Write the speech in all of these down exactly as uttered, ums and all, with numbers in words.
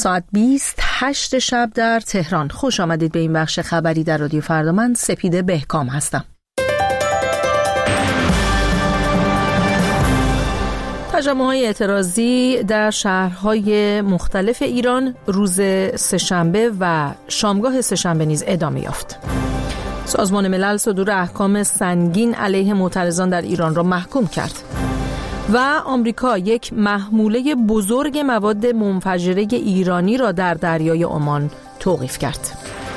ساعت بیست هشت شب در تهران. خوش آمدید به این بخش خبری در رادیو فردا. من سپیده بهکام هستم. تجمع‌های اعتراضی در شهرهای مختلف ایران روز سه‌شنبه و شامگاه سه‌شنبه نیز ادامه یافت. سازمان ملل صدور احکام سنگین علیه معترضان در ایران را محکوم کرد و آمریکا یک محموله بزرگ مواد منفجره ایرانی را در دریای عمان توقیف کرد.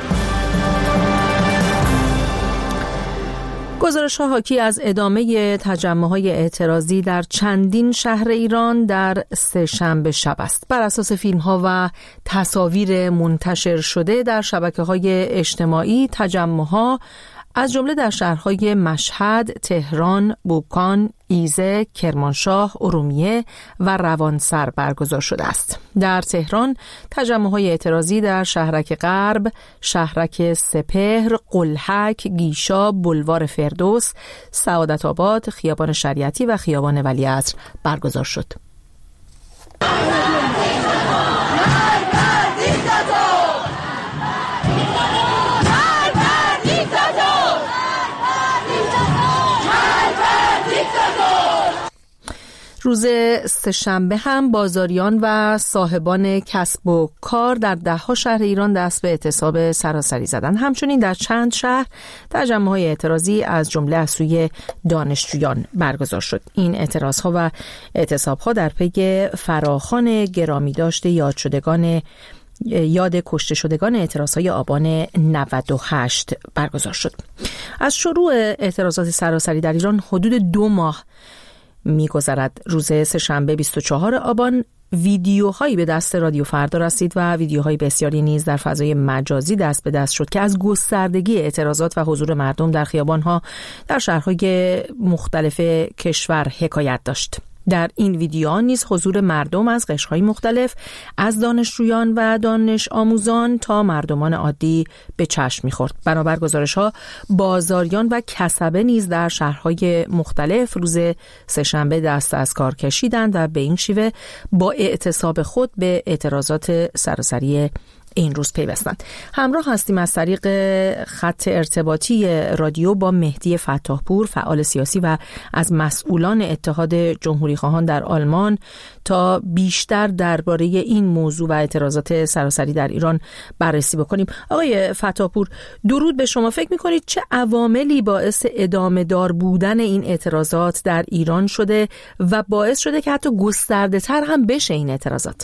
گزارش‌ها حاکی از ادامه تجمع‌های اعتراضی در چندین شهر ایران در سه‌شنبه شب است. بر اساس فیلم‌ها و تصاویر منتشر شده در شبکه‌های اجتماعی، تجمع‌ها از جمله در شهرهای مشهد، تهران، بوکان، ایزه، کرمانشاه، ارومیه و روانسر برگزار شده است. در تهران تجمع‌های اعتراضی در شهرک غرب، شهرک سپهر، قلهک، گیشا، بلوار فردوس، سعادت آباد، خیابان شریعتی و خیابان ولیعصر برگزار شد. روز سه‌شنبه هم بازاریان و صاحبان کسب و کار در ده‌ها شهر ایران دست به اعتصاب سراسری زدند. همچنین در چند شهر تجمع‌های اعتراضی از جمله از سوی دانشجویان برگزار شد. این اعتراضها و اعتصاب‌ها در پی فراخوان گرامی داشته یاد شدگان یاد کشته شدگان اعتراضهای آبان نود و هشت برگزار شد. از شروع اعتراضات سراسری در ایران حدود دو ماه می‌گذرد. روز سه‌شنبه بیست و چهارم آبان ویدیوهایی به دست رادیو فردا رسید و ویدیوهای بسیاری نیز در فضای مجازی دست به دست شد که از گستردگی اعتراضات و حضور مردم در خیابان‌ها در شهرهای مختلف کشور حکایت داشت. در این ویدیوها نیز حضور مردم از قشرهای مختلف، از دانشجویان و دانش آموزان تا مردمان عادی به چشم می‌خورد. بنابر گزارش‌ها بازاریان و کسبه نیز در شهرهای مختلف روز سه‌شنبه دست از کار کشیدند و به این شیوه با اعتصاب خود به اعتراضات سراسری این روز پیوستند. همراه هستیم از طریق خط ارتباطی رادیو با مهدی فتاحپور، فعال سیاسی و از مسئولان اتحاد جمهوری خواهان در آلمان، تا بیشتر درباره این موضوع و اعتراضات سراسری در ایران بررسی بکنیم. آقای فتاحپور، درود به شما. فکر می‌کنید چه عواملی باعث ادامه دار بودن این اعتراضات در ایران شده و باعث شده که حتی گسترده‌تر هم بشه این اعتراضات؟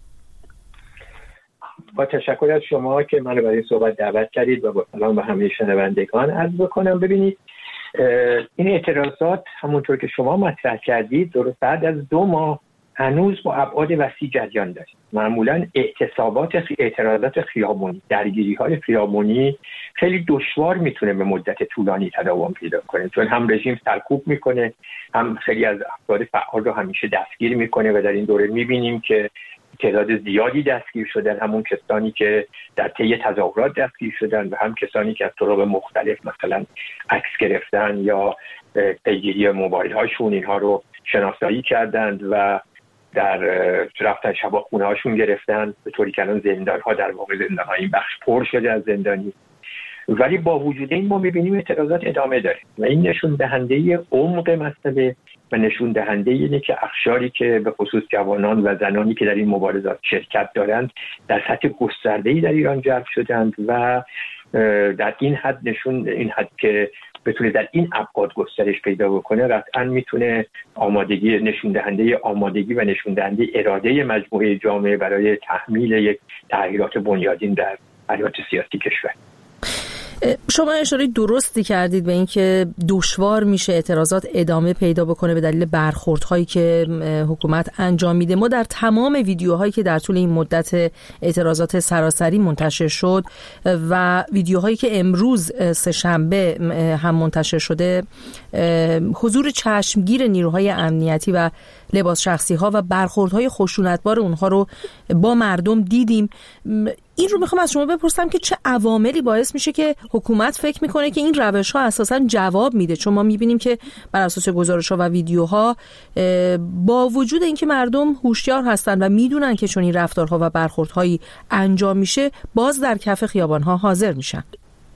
با تشکر از شما که منو برای این صحبت دعوت کردید و با سلام به همه شنوندگان عرض بکنم. ببینید، این اعتراضات همونطور که شما مطرح کردید درست بعد از دو ماه هنوز با ابعاد وسیع جریان داره. معمولا اعتصابات اعتراضات خیابانی، درگیری‌های خیابانی خیلی دشوار میتونه به مدت طولانی تداوم پیدا کنه، چون هم رژیم سرکوب میکنه، هم خیلی از افراد فعال رو همیشه دستگیر میکنه و در این دوره میبینیم که تعداد زیادی دستگیر شدن، همون کسانی که در طی تظاهرات دستگیر شدن و هم کسانی که از طرق مختلف مثلا عکس گرفتن یا پیگیری موبایل هاشون اینها رو شناسایی کردند و در رفتن شبا خونه هاشون گرفتن، به طوری که الان زندان ها در واقع زندان ها این بخش پر شده از زندانی. ولی با وجود این ما میبینیم اعتراضات ادامه داره و این نشون دهنده عمق مسئله و نشون دهنده اینه که اقشاری که به خصوص جوانان و زنانی که در این مبارزات شرکت دارند در سطح گسترده‌ای در ایران جلب شدند و در این حد نشون این حد که بتونه در این ابعاد گسترش پیدا بکنه، قطعاً میتونه آمادگی نشون دهنده آمادگی و نشون دهنده اراده مجموعه جامعه برای تحمیل یک تغییرات بنیادین در حیات سیاسی کشور. شما اشاره درستی کردید به این که دشوار میشه اعتراضات ادامه پیدا بکنه به دلیل برخوردهایی که حکومت انجام میده. ما در تمام ویدیوهایی که در طول این مدت اعتراضات سراسری منتشر شد و ویدیوهایی که امروز سه‌شنبه هم منتشر شده، حضور چشمگیر نیروهای امنیتی و لباس شخصی ها و برخوردهای خشونتبار اونها رو با مردم دیدیم. این رو میخوام از شما بپرسم که چه عواملی باعث میشه که حکومت فکر میکنه که این روش ها اساساً جواب میده؟ چون ما میبینیم که بر اساس گزارش ها و ویدیوها با وجود اینکه مردم هوشیار هستن و میدونن که چون این رفتارها و برخوردهایی انجام میشه، باز در کف خیابان ها حاضر میشن.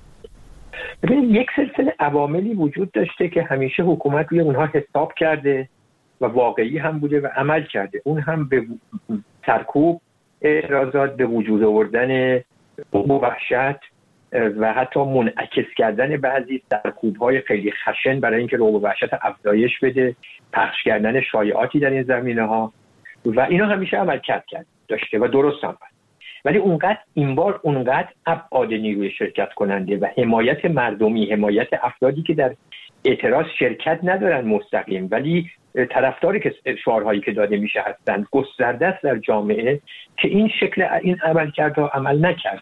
ببینید، یک سلسله عواملی وجود داشته که همیشه حکومت روی اونها حساب کرده و واقعی هم بوده و عمل کرده. اون هم به سرکوب اعتراضات، به وجود آوردن بوم و وحشت و حتی منعکس کردن بعضی سرکوب‌های خیلی خشن برای اینکه رعب و وحشت افزایش بده، پخش کردن شایعاتی در این زمینه‌ها و اینا همیشه عمل کرد کرد داشته و درست هم بود. ولی اونقدر این بار اونقدر ابعاد نیروی شرکت کننده و حمایت مردمی، حمایت افرادی که در اعتراض شرکت ندارن مستقیم ولی طرفداری که شعارهایی که داده میشه هستند، گسترده است در جامعه که این شکل این عملکردها عمل نکرد.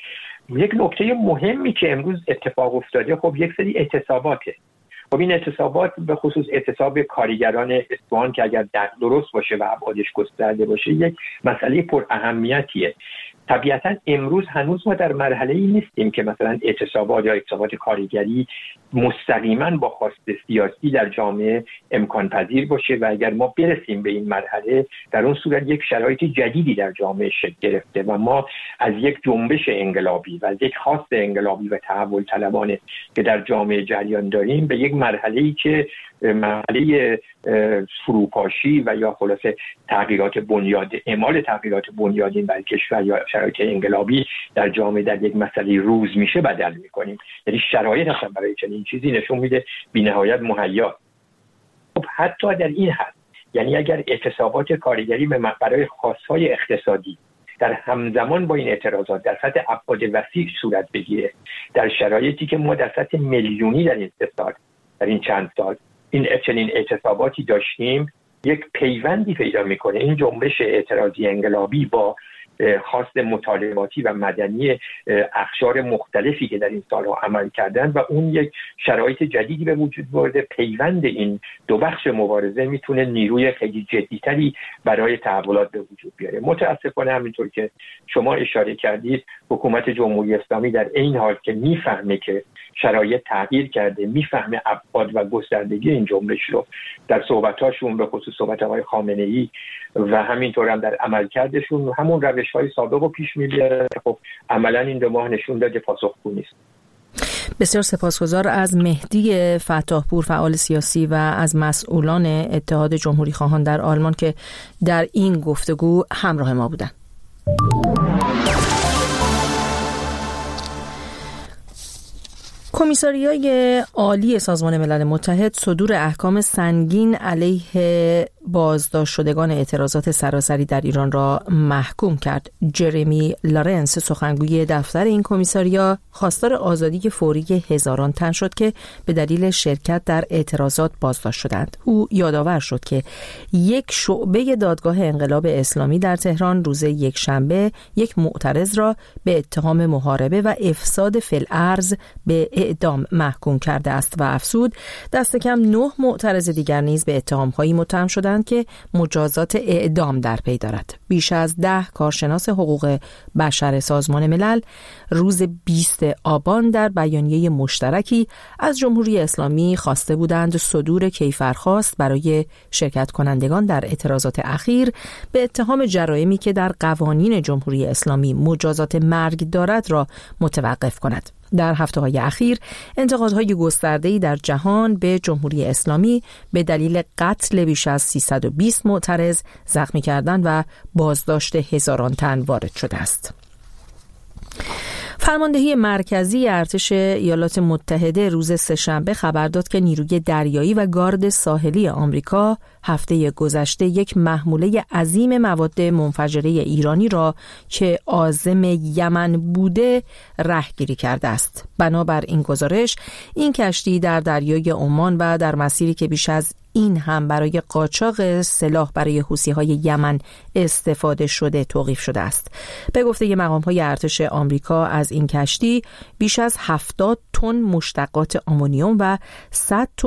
یک نکته مهمی که امروز اتفاق افتاده، خب یک سری اعتصاباته. خب این اعتصابات به خصوص اعتصاب کارگران اصفهان که اگر درست باشه و ابعادش گسترده باشه یک مسئله پر اهمیتیه. طبیعتا امروز هنوز ما در مرحله‌ای نیستیم که مثلا اعتصابات یا اعتصابات کارگری مستقیما با خواست سیاسی در جامعه امکان پذیر باشه و اگر ما برسیم به این مرحله، در اون صورت یک شرایط جدیدی در جامعه شکل گرفته و ما از یک جنبش انقلابی و از یک خواست انقلابی و تحول طلبانه که در جامعه جریان داریم به یک مرحله‌ای که مرحله فروپاشی و یا خلاصه تغییرات بنیاد اعمال تغییرات بنیادین بر کشور یا شرایط انقلابی در جامعه در یک مسئله روز میشه بدل میکنیم. یعنی شرایط اصلا برای چنین چیزی نشون میده بی‌نهایت مهیا. خب حتی در این حد، یعنی اگر اعتصابات کارگری برای خواست‌های اقتصادی در همزمان با این اعتراضات در سطح ابعاد وسیع صورت بگیره، در شرایطی که ما در سطح میلیونی در این سال در این چند سال این چنین اعتصاباتی داشتیم، یک پیوندی پیدا میکنه این جنبش اعتراضی انقلابی با خواست مطالباتی و مدنی اقشار مختلفی که در این سالها عمل کردن و اون یک شرایط جدیدی به وجود برده. پیوند این دو بخش مبارزه میتونه نیروی خیلی جدیتری برای تحولات به وجود بیاره. متاسفانه همینطور که شما اشاره کردید، حکومت جمهوری اسلامی در این حال که میفهمه که شرایط تغییر کرده، میفهمه ابعاد و گستردگی این جنبش رو در صحبتاشون به خصوص صحبت آقای خامنه‌ای و همینطور هم در عملکردشون همون روش‌های سابق رو پیش می‌بره. خب عملاً این دو ماه نشون داده پاسخگو نیست. بسیار سپاسگزار از مهدی فتاحپور، فعال سیاسی و از مسئولان اتحاد جمهوری خواهان در آلمان که در این گفتگو همراه ما بودند. کمیساریای عالی سازمان ملل متحد صدور احکام سنگین علیه بازداشت شدگان اعتراضات سراسری در ایران را محکوم کرد. جرمی لارنس، سخنگوی دفتر این کمیساریا، خواستار آزادی فوری هزاران تن شد که به دلیل شرکت در اعتراضات بازداشت شدند. او یادآور شد که یک شعبه دادگاه انقلاب اسلامی در تهران روز یک شنبه یک معترض را به اتهام محاربه و افساد فی الارض به اعدام محکوم کرده است و افزود دست کم نه معترض دیگر نیز به اتهام‌هایی متهم شدند که مجازات اعدام در پی دارد. بیش از ده کارشناس حقوق بشر سازمان ملل روز بیست آبان در بیانیه مشترکی از جمهوری اسلامی خواسته بودند صدور کیفرخواست برای شرکت کنندگان در اعتراضات اخیر به اتهام جرائمی که در قوانین جمهوری اسلامی مجازات مرگ دارد را متوقف کند. در هفته‌های اخیر انتقادهای گسترده‌ای در جهان به جمهوری اسلامی به دلیل قتل بیش از سیصد و بیست معترض، زخمی کردن و بازداشت هزاران تن وارد شده است. فرماندهی مرکزی ارتش ایالات متحده روز سه‌شنبه خبر داد که نیروی دریایی و گارد ساحلی آمریکا هفته گذشته یک محموله عظیم مواد منفجره ایرانی را که عازم یمن بوده رهگیری کرده است. بنابر این گزارش، این کشتی در دریای عمان و در مسیری که بیش از این هم برای قاچاق سلاح برای حوثی‌های یمن استفاده شده توقیف شده است. به گفته مقام‌های ارتش آمریکا، از این کشتی بیش از هفتاد تن مشتقات آمونیوم و صد تن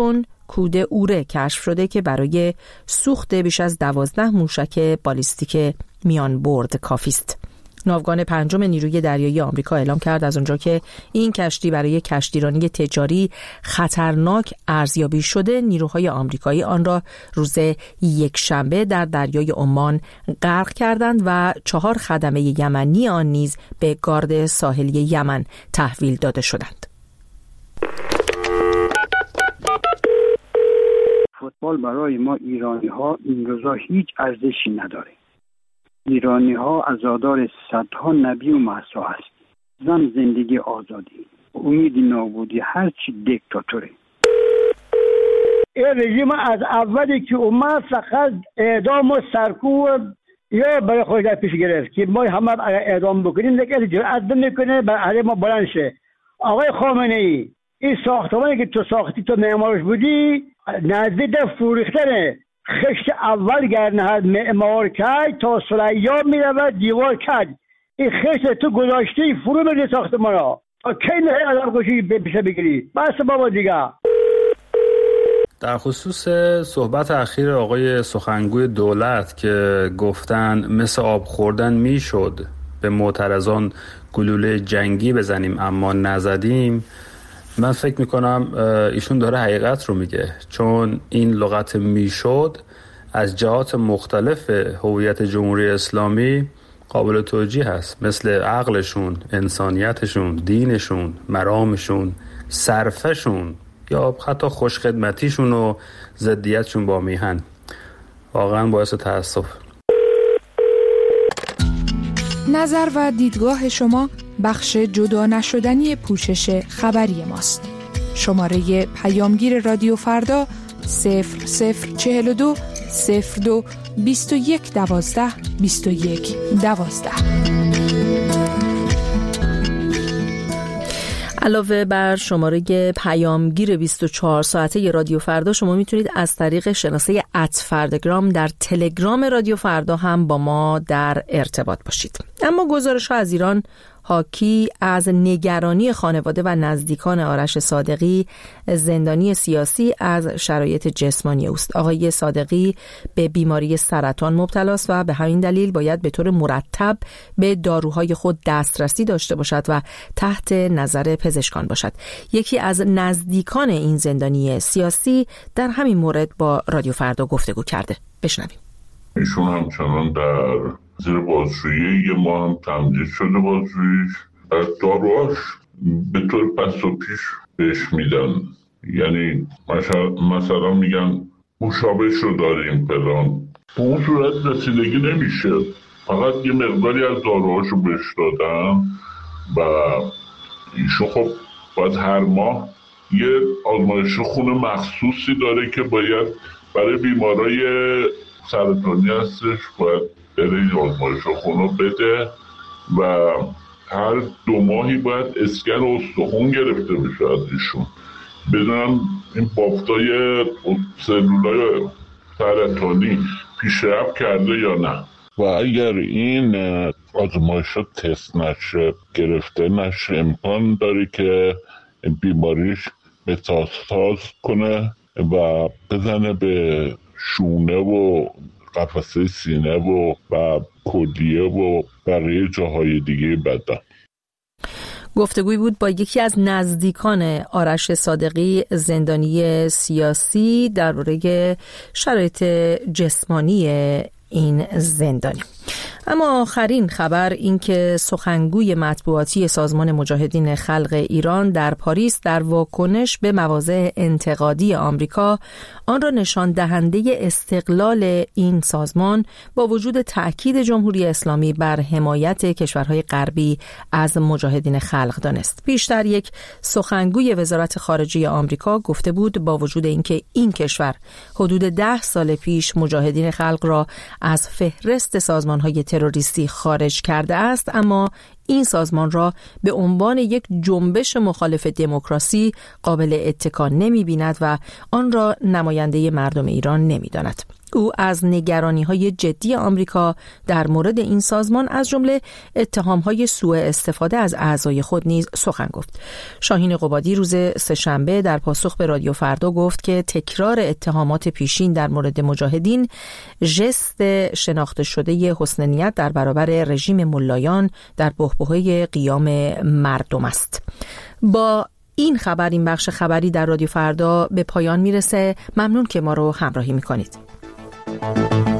کود اوره کشف شده که برای سوخت بیش از دوازده موشک بالیستیک میان برد کافی است. ناوگان پنجم نیروی دریایی آمریکا اعلام کرد از اونجا که این کشتی برای کشتیرانی تجاری خطرناک ارزیابی شده، نیروهای آمریکایی آن را روز یکشنبه در دریای عمان غرق کردند و چهار خدمه یمنی آن نیز به گارد ساحلی یمن تحویل داده شدند. فوتبال برای ما ایرانی ها این روزا هیچ ارزشی نداره. ایرانی ها عزادار صدها نبی و مسیح هست. زن زندگی آزادی، امید نابودی، هرچی دیکتاتوره. این رژیم از اولی که اومد فقط اعدام و سرکوب یا برای خود در پیش گرفت که ما همه اگر اعدام بکنیم دیگه جرأت نمیکنه بر علیه ما بلند شه. آقای خامنه ای، این ساختمانی که تو ساختی تو معمارش بودی نزدیک فروختنه. خشت اول گرنهد معمار کرد تا ثریا میرود دیوار کرد. این خشت تو گذاشتی فرو بگی ساختمان را کی نه آدم کشی پیشه بگیری. بس بابا دیگه. در خصوص صحبت اخیر آقای سخنگوی دولت که گفتن مثل آب خوردن میشد به معترضان گلوله جنگی بزنیم اما نزدیم، من فکر میکنم ایشون داره حقیقت رو میگه، چون این لغت میشد از جهات مختلف هویت جمهوری اسلامی قابل توجیه هست، مثل عقلشون، انسانیتشون، دینشون، مرامشون، صرفشون یا حتی خوشخدمتیشون و ضدیتشون با میهن. واقعا باعث تأسف. نظر و دیدگاه شما بخش جدا نشدنی پوشش خبری ماست. شماره پیامگیر رادیو فردا صفر صفر چهل و دو صفر دو بیست و یک دوازده بیست و یک دوازده. علاوه بر شماره پیامگیر بیست و چهار ساعته رادیو فردا، شما میتونید از طریق شناسه ات فرداگرام در تلگرام رادیو فردا هم با ما در ارتباط باشید. اما گزارش‌ها از ایران حاکی از نگرانی خانواده و نزدیکان آرش صادقی، زندانی سیاسی، از شرایط جسمانی اوست. آقای صادقی به بیماری سرطان مبتلا است و به همین دلیل باید به طور مرتب به داروهای خود دسترسی داشته باشد و تحت نظر پزشکان باشد. یکی از نزدیکان این زندانی سیاسی در همین مورد با رادیو فردا گفتگو کرده. بشنویم. ایشون همچنان در زیر بازجویی، یه ماه هم تمدید شده بازجوییش. داروهاش به طور پس و پیش بهش میدن، یعنی مثلا, مثلا میگن مشابهش رو داریم فلان، به اون صورت رسیدگی نمیشه. فقط یه مقداری از داروهاشو بهش دادن و ایشون خب باید هر ماه یه آزمایش خون مخصوصی داره که باید برای بیمارای سرطانی هستش باید بره آزمایش خون رو بده و هر دو ماهی باید اسکن استخون گرفته بشه از ایشون، بدونم این بافتای سلولای سرطانی پیشرفت کرده یا نه. و اگر این آزمایش تست نشه، گرفته نشه، امکان داره که بیماریش متاستاز کنه و بزنه به شونه و قفسه سینه و و کلیه و بقیه جاهای دیگه بدن. گفتگوی بود با یکی از نزدیکان آرش صادقی، زندانی سیاسی، درباره شرایط جسمانی این زندانی. اما آخرین خبر این که سخنگوی مطبوعاتی سازمان مجاهدین خلق ایران در پاریس در واکنش به مواضع انتقادی آمریکا آن را نشان دهنده استقلال این سازمان با وجود تأکید جمهوری اسلامی بر حمایت کشورهای غربی از مجاهدین خلق دانست. پیشتر یک سخنگوی وزارت خارجه آمریکا گفته بود با وجود اینکه این کشور حدود ده سال پیش مجاهدین خلق را از فهرست سازمان‌های تروریستی خارج کرده است، اما این سازمان را به عنوان یک جنبش مخالف دموکراسی قابل اتکا نمی‌بیند و آن را نماینده مردم ایران نمی‌داند. او از نگرانی‌های جدی آمریکا در مورد این سازمان از جمله اتهام‌های سوء استفاده از اعضای خود نیز سخن گفت. شاهین قبادی روز سه‌شنبه در پاسخ به رادیو فردا گفت که تکرار اتهامات پیشین در مورد مجاهدین ژست شناخته شده حسن نیت در برابر رژیم ملایان در بحبوحه قیام مردم است. با این خبر این بخش خبری در رادیو فردا به پایان میرسه. ممنون که ما رو همراهی میکنید.